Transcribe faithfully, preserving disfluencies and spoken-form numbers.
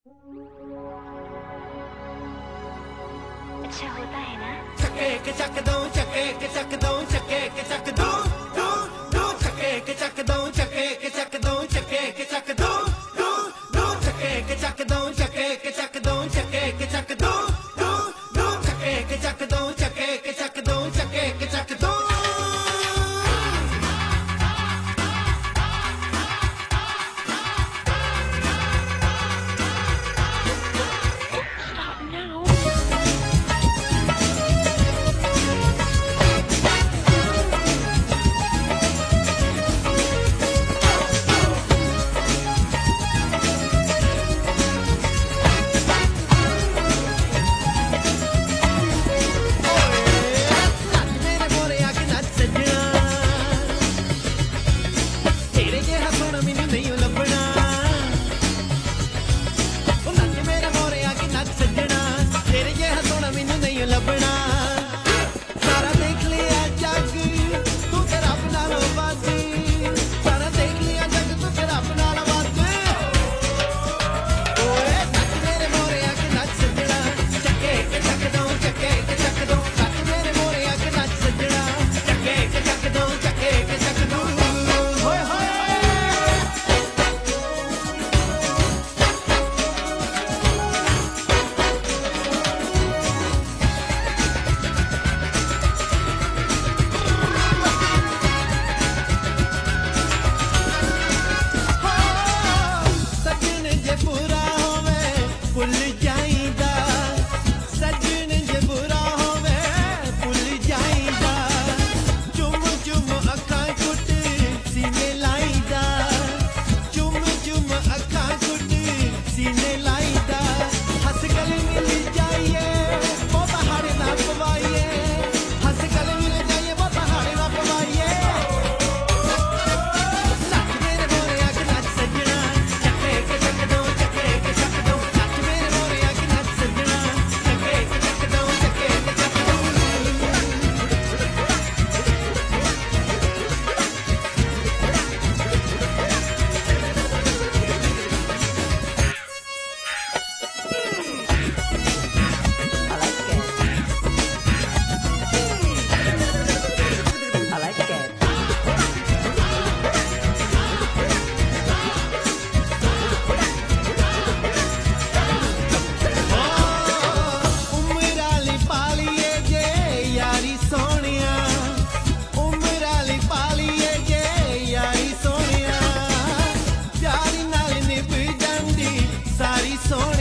अच्छा होता है ना। चके के चक दो चके के चक दो चके के चक दो दो दो चके के चक दो चके के चक दो चके के चक दो दो दो चके के चक दो चके के चक दो चके के चक दो दो दो चके के चक दो चके के चक दो चके के चक दो Stop now. सारी सोनी